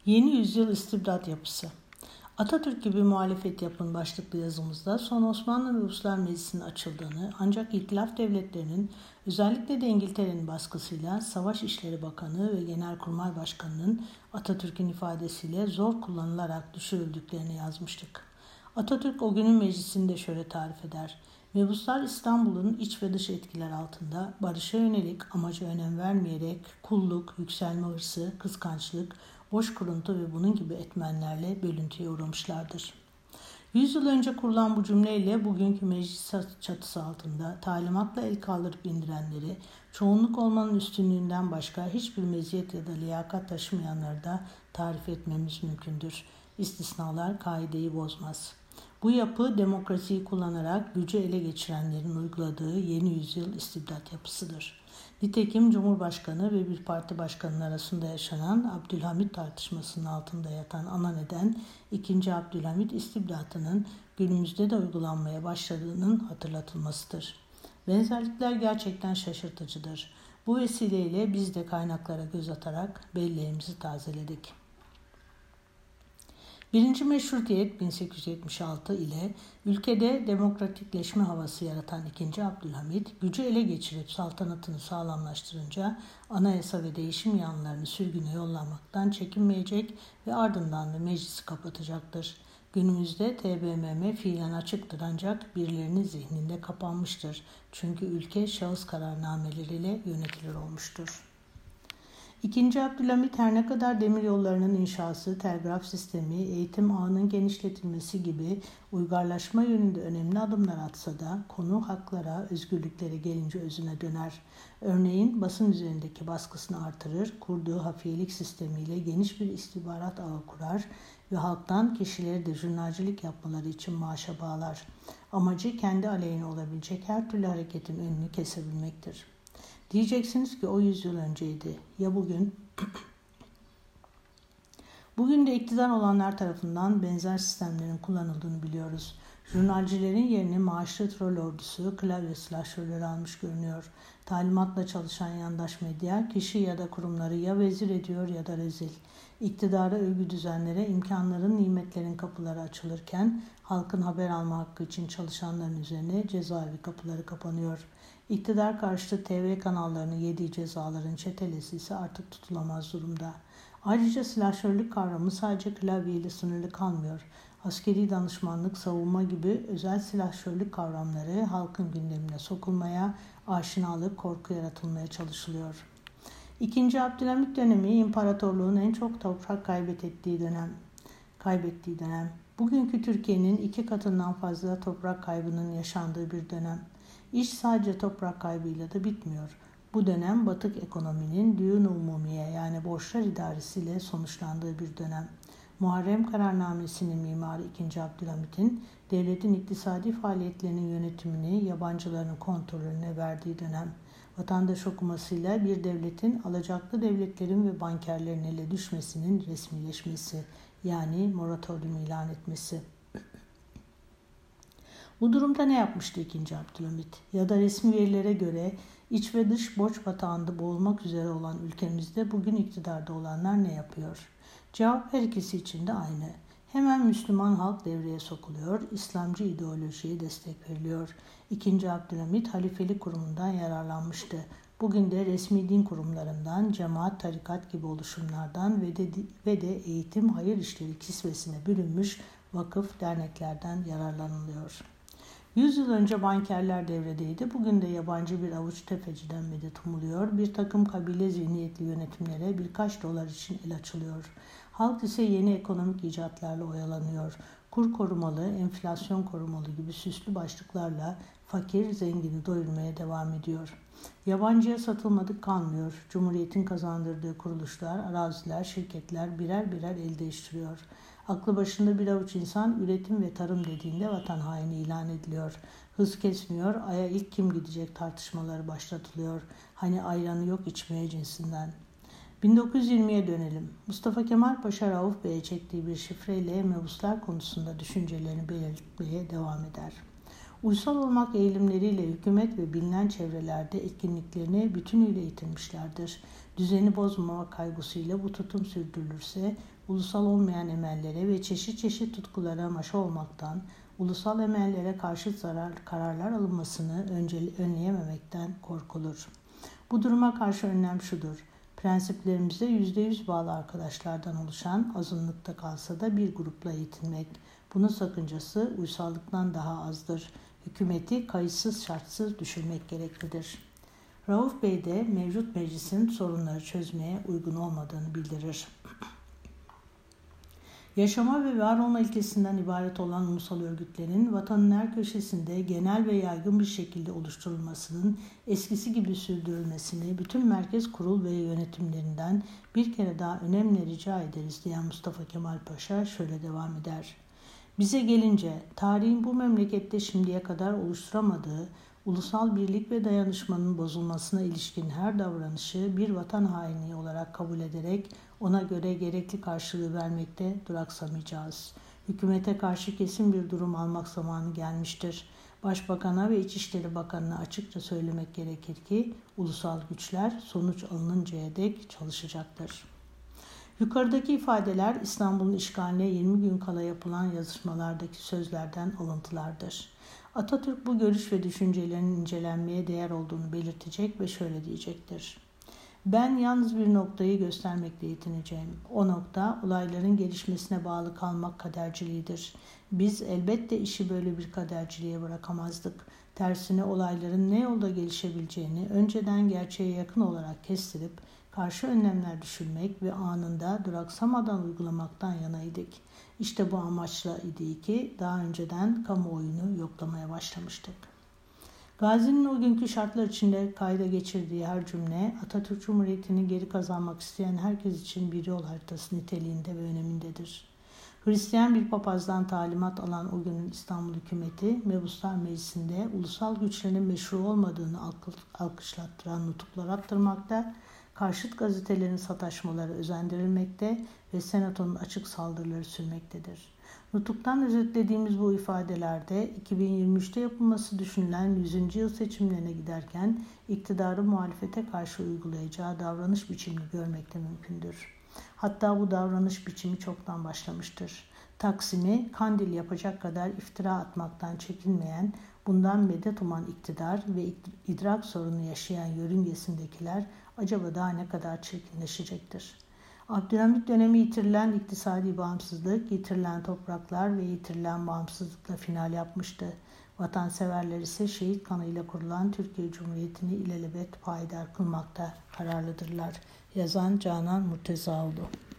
Yeni yüzyıl istibdat yapısı. Atatürk gibi muhalefet yapın başlıklı yazımızda son Osmanlı ve Uluslar Meclisi'nin açıldığını ancak İtilaf devletlerinin özellikle de İngiltere'nin baskısıyla Savaş İşleri Bakanı ve Genelkurmay Başkanı'nın Atatürk'ün ifadesiyle zor kullanılarak düşürüldüklerini yazmıştık. Atatürk o günün meclisinde şöyle tarif eder. Mebuslar İstanbul'un iç ve dış etkiler altında barışa yönelik amaca önem vermeyerek kulluk, yükselme hırsı, kıskançlık, boş kuruntu ve bunun gibi etmenlerle bölüntüye uğramışlardır. 100 yıl önce kurulan bu cümleyle bugünkü meclis çatısı altında talimatla el kaldırıp indirenleri, çoğunluk olmanın üstünlüğünden başka hiçbir meziyet ya da liyakat taşımayanları da tarif etmemiz mümkündür. İstisnalar kaideyi bozmaz. Bu yapı demokrasiyi kullanarak gücü ele geçirenlerin uyguladığı yeni yüzyıl istibdat yapısıdır. Nitekim Cumhurbaşkanı ve bir parti başkanının arasında yaşanan Abdülhamit tartışmasının altında yatan ana neden 2. Abdülhamit istibdatının günümüzde de uygulanmaya başladığının hatırlatılmasıdır. Benzerlikler gerçekten şaşırtıcıdır. Bu vesileyle biz de kaynaklara göz atarak belleğimizi tazeledik. 1. Meşrutiyet 1876 ile ülkede demokratikleşme havası yaratan 2. Abdülhamit, gücü ele geçirip saltanatını sağlamlaştırınca anayasa ve değişim yanlarını sürgüne yollamaktan çekinmeyecek ve ardından da meclisi kapatacaktır. Günümüzde TBMM fiilen açıktır ancak birilerinin zihninde kapanmıştır. Çünkü ülke şahıs kararnameleriyle yönetilir olmuştur. 2. Abdülhamit her ne kadar demiryollarının inşası, telgraf sistemi, eğitim ağının genişletilmesi gibi uygarlaşma yönünde önemli adımlar atsa da konu haklara, özgürlüklere gelince özüne döner. Örneğin basın üzerindeki baskısını artırır, kurduğu hafiyelik sistemiyle geniş bir istihbarat ağı kurar ve halktan kişileri de jurnalcilik yapmaları için maaşa bağlar. Amacı kendi aleyhine olabilecek her türlü hareketin önünü kesebilmektir. Diyeceksiniz ki o 100 yıl önceydi. Ya bugün? Bugün de iktidar olanlar tarafından benzer sistemlerin kullanıldığını biliyoruz. Jurnalcilerin yerini maaşlı troll ordusu, klavye silahşörleri almış görünüyor. Talimatla çalışan yandaş medya, kişi ya da kurumları ya vezir ediyor ya da rezil. İktidara övgü düzenlere, imkanların, nimetlerin kapıları açılırken, halkın haber alma hakkı için çalışanların üzerine cezaevi kapıları kapanıyor. İktidar karşıtı TV kanallarının yediği cezaların çetelesi ise artık tutulamaz durumda. Ayrıca silahşörlük kavramı sadece klavyeyle sınırlı kalmıyor. Askeri danışmanlık, savunma gibi özel silahşörlük kavramları halkın gündemine sokulmaya, aşinalık, korku yaratılmaya çalışılıyor. 2. Abdülhamit dönemi imparatorluğun en çok toprak kaybettiği dönem. Bugünkü Türkiye'nin 2 katından fazla toprak kaybının yaşandığı bir dönem. İş sadece toprak kaybıyla da bitmiyor. Bu dönem batık ekonominin düğün-i umumiye yani borçlar idaresiyle sonuçlandığı bir dönem. Muharrem Kararnamesi'nin mimarı 2. Abdülhamit'in devletin iktisadi faaliyetlerinin yönetimini yabancıların kontrolüne verdiği dönem. Vatandaş okumasıyla bir devletin alacaklı devletlerin ve bankerlerin ele düşmesinin resmileşmesi yani moratorium ilan etmesi. Bu durumda ne yapmıştı 2. Abdülhamit? Ya da resmi verilere göre iç ve dış borç batağında boğulmak üzere olan ülkemizde bugün iktidarda olanlar ne yapıyor? Cevap her ikisi için de aynı. Hemen Müslüman halk devreye sokuluyor, İslamcı ideolojiye destek veriliyor. 2. Abdülhamit halifelik kurumundan yararlanmıştı. Bugün de resmi din kurumlarından, cemaat, tarikat gibi oluşumlardan ve de eğitim, hayır işleri kisvesine bürünmüş vakıf, derneklerden yararlanılıyor. 100 yıl önce bankerler devredeydi. Bugün de yabancı bir avuç tefeciden medet umuluyor. Bir takım kabile zihniyetli yönetimlere birkaç dolar için el açılıyor. Halk ise yeni ekonomik icatlarla oyalanıyor. Kur korumalı, enflasyon korumalı gibi süslü başlıklarla fakir zengini doyurmaya devam ediyor. Yabancıya satılmadık kalmıyor. Cumhuriyetin kazandırdığı kuruluşlar, araziler, şirketler birer birer el değiştiriyor. Aklı başında bir avuç insan üretim ve tarım dediğinde vatan haini ilan ediliyor. Hız kesmiyor, aya ilk kim gidecek tartışmaları başlatılıyor. Hani ayranı yok içmeye cinsinden. 1920'ye dönelim. Mustafa Kemal Paşa Rauf Bey'e çektiği bir şifreyle mebuslar konusunda düşüncelerini belirtmeye devam eder. Uysal olmak eğilimleriyle hükümet ve bilinen çevrelerde etkinliklerini bütünüyle yitirmişlerdir. Düzeni bozmama kaygısıyla bu tutum sürdürülürse, ulusal olmayan emellere ve çeşit çeşit tutkulara maşa olmaktan, ulusal emellere karşı kararlar alınmasını önleyememekten korkulur. Bu duruma karşı önlem şudur: prensiplerimize %100 bağlı arkadaşlardan oluşan, azınlıkta kalsa da bir grupla yetinmek. Bunun sakıncası uysallıktan daha azdır. Hükümeti kayıtsız şartsız düşürmek gereklidir. Rauf Bey de mevcut meclisin sorunları çözmeye uygun olmadığını bildirir. Yaşama ve var olma ilkesinden ibaret olan ulusal örgütlerin vatanın her köşesinde genel ve yaygın bir şekilde oluşturulmasının eskisi gibi sürdürülmesini bütün merkez kurul ve yönetimlerinden bir kere daha önemli rica ederiz diyen Mustafa Kemal Paşa şöyle devam eder. Bize gelince tarihin bu memlekette şimdiye kadar oluşturamadığı ulusal birlik ve dayanışmanın bozulmasına ilişkin her davranışı bir vatan hainliği olarak kabul ederek ona göre gerekli karşılığı vermekte duraksamayacağız. Hükümete karşı kesin bir durum almak zamanı gelmiştir. Başbakan'a ve İçişleri Bakanı'na açıkça söylemek gerekir ki ulusal güçler sonuç alınıncaya dek çalışacaktır. Yukarıdaki ifadeler İstanbul'un işgaline 20 gün kala yapılan yazışmalardaki sözlerden alıntılardır. Atatürk bu görüş ve düşüncelerinin incelenmeye değer olduğunu belirtecek ve şöyle diyecektir. Ben yalnız bir noktayı göstermekle yetineceğim. O nokta olayların gelişmesine bağlı kalmak kaderciliğidir. Biz elbette işi böyle bir kaderciliğe bırakamazdık. Tersine olayların ne yolda gelişebileceğini önceden gerçeğe yakın olarak kestirip karşı önlemler düşürmek ve anında duraksamadan uygulamaktan yanaydık. İşte bu amaçla idi ki daha önceden kamuoyunu yoklamaya başlamıştık. Gazi'nin o günkü şartlar içinde kayda geçirdiği her cümle Atatürk Cumhuriyeti'ni geri kazanmak isteyen herkes için bir yol haritası niteliğinde ve önemindedir. Hristiyan bir papazdan talimat alan o günün İstanbul hükümeti Mebuslar Meclisi'nde ulusal güçlerin meşru olmadığını alkışlattıran nutuklar attırmakta, karşıt gazetelerin sataşmaları özendirilmekte ve senatonun açık saldırıları sürmektedir. Nutuktan özetlediğimiz bu ifadelerde 2023'te yapılması düşünülen 100. yıl seçimlerine giderken iktidarı muhalefete karşı uygulayacağı davranış biçimini görmekte mümkündür. Hatta bu davranış biçimi çoktan başlamıştır. Taksim'i Kandil yapacak kadar iftira atmaktan çekinmeyen, bundan medet uman iktidar ve idrak sorunu yaşayan yörüngesindekiler acaba daha ne kadar çirkinleşecektir? Abdülhamit dönemi yitirilen iktisadi bağımsızlık, yitirilen topraklar ve yitirilen bağımsızlıkla final yapmıştı. Vatanseverler ise şehit kanıyla kurulan Türkiye Cumhuriyeti'ni ilelebet payidar kılmakta kararlıdırlar. Yazan Canan Murtezaoğlu.